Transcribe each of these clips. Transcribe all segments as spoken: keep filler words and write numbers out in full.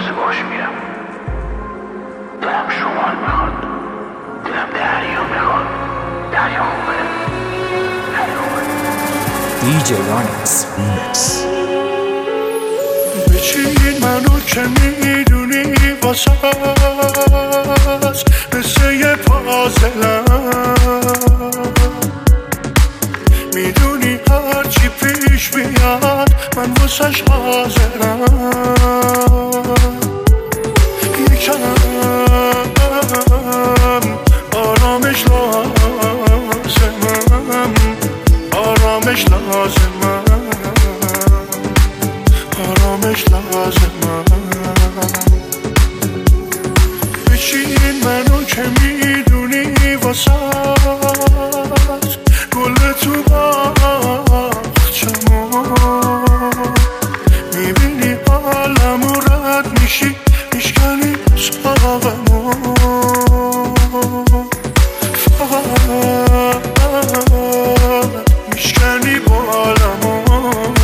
واسه باش میرم. دلم شمال میخواد، دلم دریا میخواد. دریا خوبه، دریا خوبه. دی جی رانکس ریمیکس. بچین منو که میدونی واسه مثل یه پازلم، میدونی هرچی پیش بیاد من واسش حاضرم. یکم آرامش لازمم، آرامش لازمم، آرامش لازمم. بچین منو که میدونی واسه گل تو باغچمون، میبینی حالمو رد میشی میشکنی ساقمون. فقط میشکنی بالمون،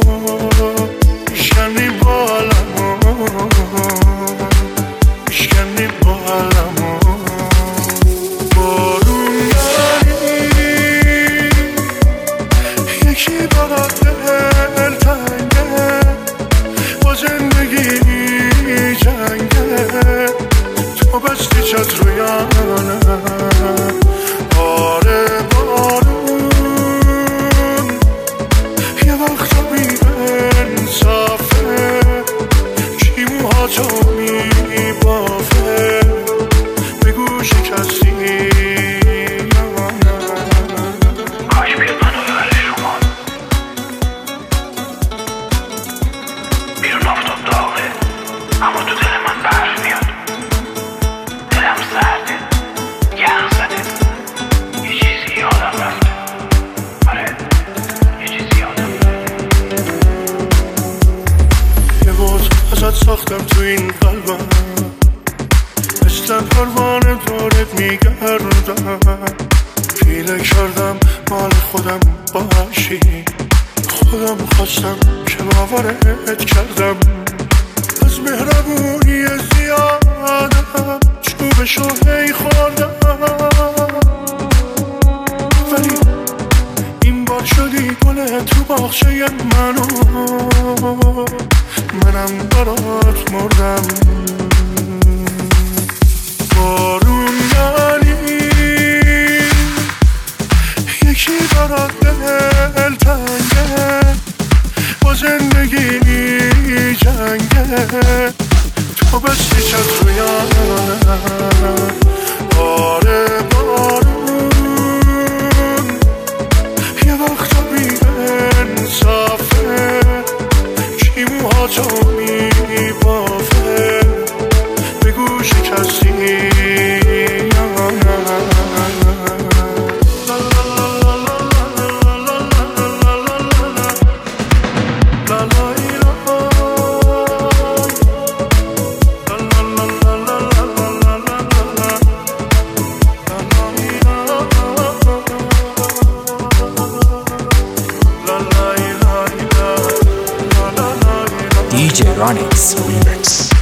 میشکنی بالمون، میشکنی بالمون. یکی برات دل تنگه، با زندگی جنگه، تو بستی چت رویانه. آره بارون یه وقتا بی انصافه، کی موهاتو میبافه به گوش کسی. اما تو دل من برف میاد، دلم سرده، یخ زده، یه چیزی یادم رفته. آره یه چیزی یادم رفته. یه بود ازت ساختم تو این قلبم، مثل پروانه دورت میگردم. پیله کردم مال خودم باشی، خودم خواستم که باورت کردم. از مهربونی زیادم چوبشو هی خوردم، ولی این بار شدی گل تو باغچه منو، منم برات مردم. بارون یعنی یکی برات دل تنگه، با زندگی جنگه، تو بستی چت رویانه. آره بارون یه وقتا بی انصافه، کی موهاتو میبافه به گوش کسی. دی جی رانکس ریمیکس.